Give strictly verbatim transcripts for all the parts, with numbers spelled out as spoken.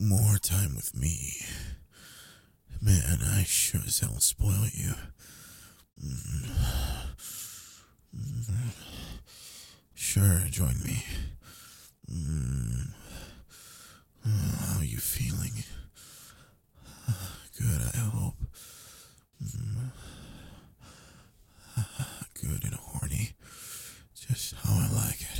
more time with me. Man, I sure as hell spoil you. Mm. Mm. Sure, join me. Mm. How are you feeling? Good, I hope. Mm. Good and horny. Just how I like it.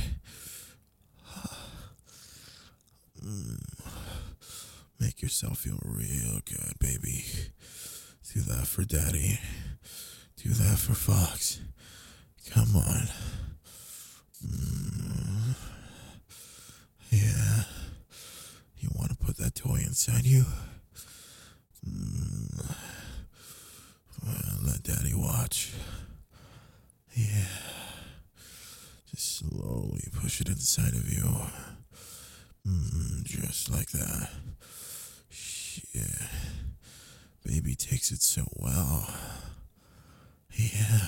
Mm. Make yourself feel real good, baby. Do that for Daddy. Do that for Fox. Come on. Mm. Yeah. You want to put that toy inside you? Mm. Well, let Daddy watch. Yeah. Just slowly push it inside of you. Mm, just like that. Yeah. Baby takes it so well. Yeah.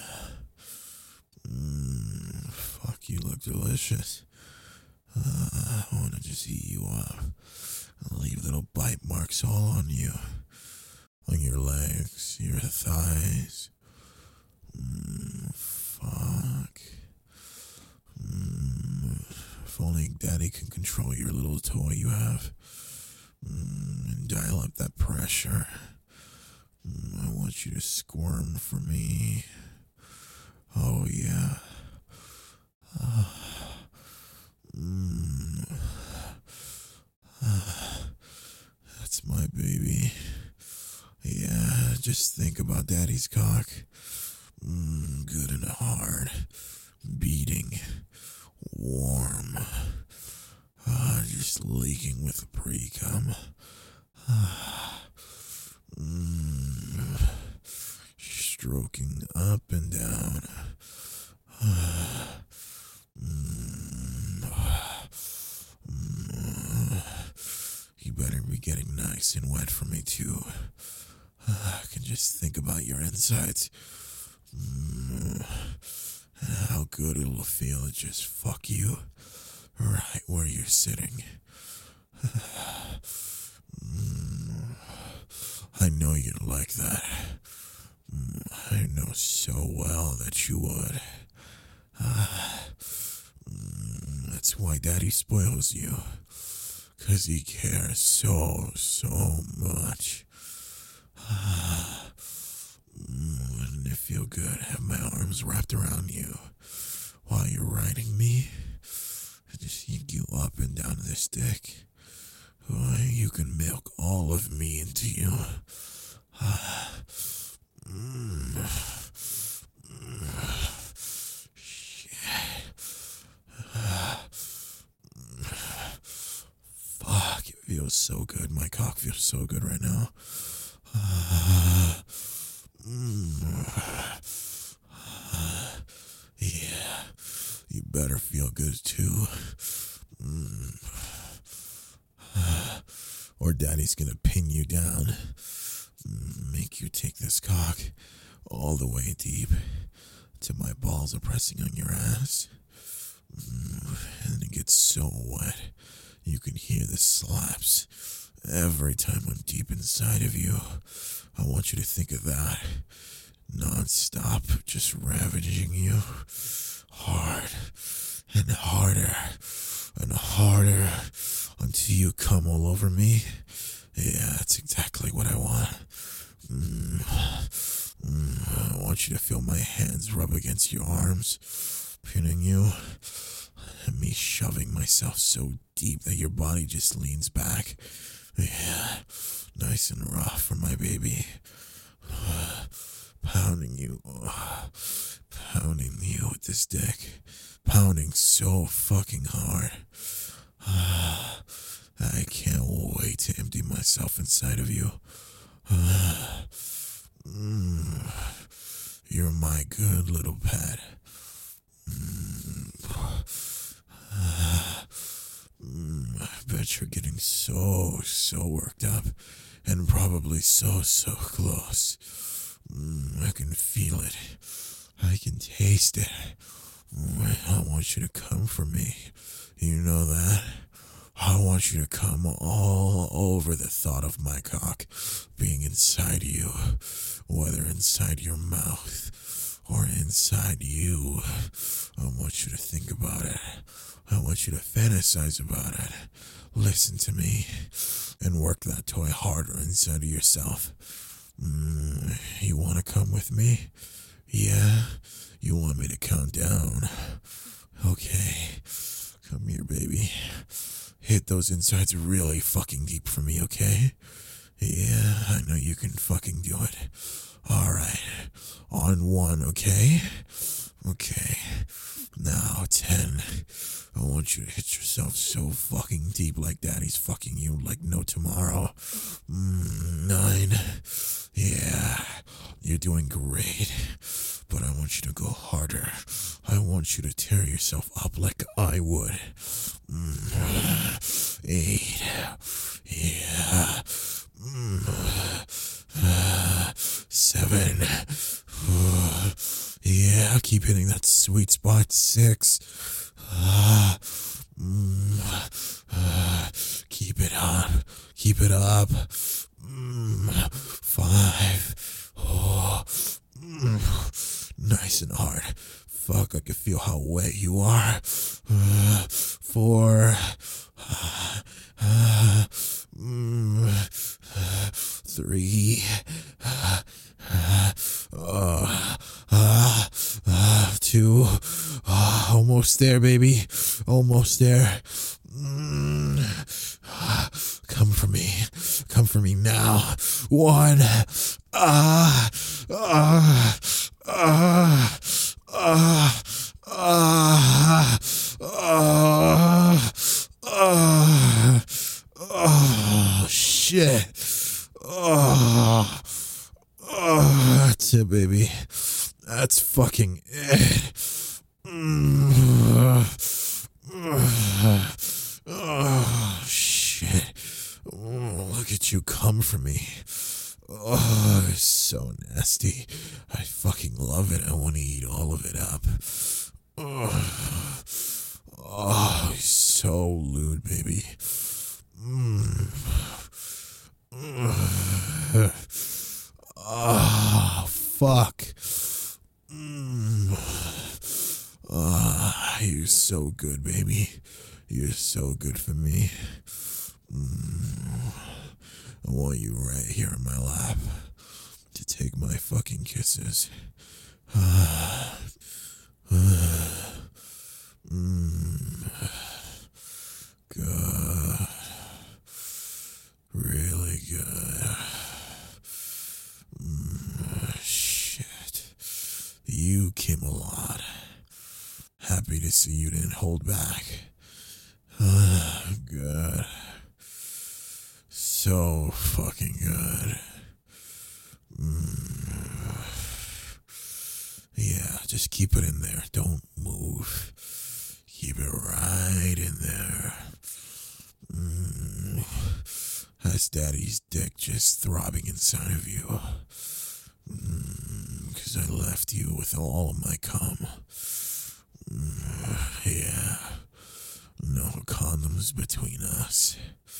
Mm, fuck, you look delicious. Uh, I want to just eat you up. I'll leave little bite marks all on you. On your legs, your thighs. Mm, fuck. Mm, if only Daddy can control your little toy you have. Mm, and dial up that pressure. Mm, I want you to squirm for me. Oh, yeah. Uh, mm, uh, that's my baby. Yeah, just think about Daddy's cock. Mm, good and hard. Beating. Warm. Uh, just leaking with pre-cum. Uh, mm, stroking up and down. Uh, mm, mm, you better be getting nice and wet for me too. Uh, I can just think about your insides. Mm, and how good it'll feel to just fuck you right where you're sitting. Mm, I know you'd like that. Mm, I know so well that you would. Uh, mm, that's why Daddy spoils you. 'Cause he cares so, so much. Uh, mm, wouldn't it feel good to have my arms wrapped around you while you're riding me? I just yank you up and down this dick. Oh, you can milk all of me into you. Uh, mm, mm, shit. Uh, fuck, it feels so good. My cock feels so good right now. Uh, mm, uh, yeah, you better feel good too. Mm. Uh, or Daddy's gonna pin you down. Make you take this cock all the way deep till my balls are pressing on your ass. And it gets so wet you can hear the slaps every time I'm deep inside of you. I want you to think of that. Non-stop, just ravaging you. Hard and harder and harder until you come all over me. Yeah, that's exactly what I want. Mm, mm, I want you to feel my hands rub against your arms, pinning you, and me shoving myself so deep that your body just leans back. Yeah, nice and rough for my baby. Uh, pounding you, uh, pounding you with this dick, pounding so fucking hard. Uh, I can't wait to empty myself inside of you. Uh, mm, you're my good little pet. Mm, uh, mm, I bet you're getting so, so worked up and probably so, so close. Mm, I can feel it. I can taste it. I want you to come for me. You know that? I want you to come all over the thought of my cock being inside you, whether inside your mouth or inside you. I want you to think about it. I want you to fantasize about it. Listen to me and work that toy harder inside of yourself. Mm, you want to come with me? Yeah? You want me to count down? Okay. Come here, baby. Hit those insides really fucking deep for me, okay? Yeah, I know you can fucking do it. Alright. On one, okay? Okay. Now, ten. I want you to hit yourself so fucking deep like daddy's fucking you like no tomorrow. Mm, nine. Yeah, you're doing great. But I want you to go harder. I want you to tear yourself up like I would. Mm, eight. Yeah. Mm, uh, seven. Uh, yeah, keep hitting that sweet spot. Six. Uh, mm, uh, keep it up. Keep it up. Mm, five. Oh, mm, nice and hard. Fuck, I can feel how wet you are. Uh, four. Uh, uh, mm, uh, three. Uh, uh, uh, uh, uh, two. Uh, almost there, baby. Almost there. Mm, uh, come for me. Come for me now. One. Ah. Ah. Ah. Ah. Ah. Ah. Ah. Oh, shit. Oh. Oh, that's it, baby. That's fucking it. Mm. Oh, shit. Oh, look at you come for me. Oh, it's so nasty. I fucking love it. I want to eat all of it up. Oh, oh he's so lewd, baby. Mm. Oh, fuck. Mm. Oh, you're so good, baby. You're so good for me. Mm. I want you right here in my lap to take my fucking kisses. Mm. Good. Really good. Mm. Shit. You came a lot. Happy to see you didn't hold back. Good. So fucking good. Mm. Yeah, just keep it in there. Don't move. Keep it right in there. Mm. That's daddy's dick just throbbing inside of you. Mm. 'Cause I left you with all of my cum. Mm. Yeah. No condoms between us.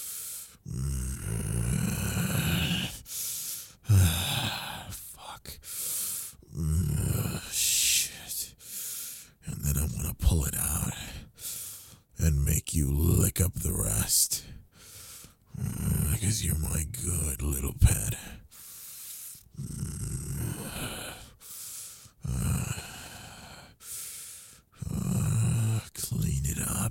Mm. Fuck. Mm. Shit. And then I'm gonna pull it out and make you lick up the rest. Mm. Because you're my good little pet. Mm. Uh. Uh, clean it up.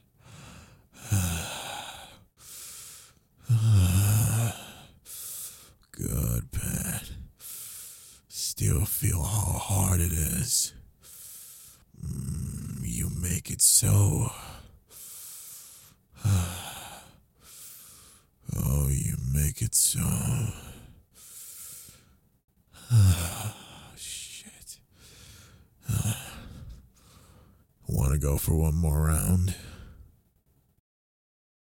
Good, Pat. Still feel how hard it is. Mm, you make it so. Oh, you make it so. Shit. Want to go for one more round?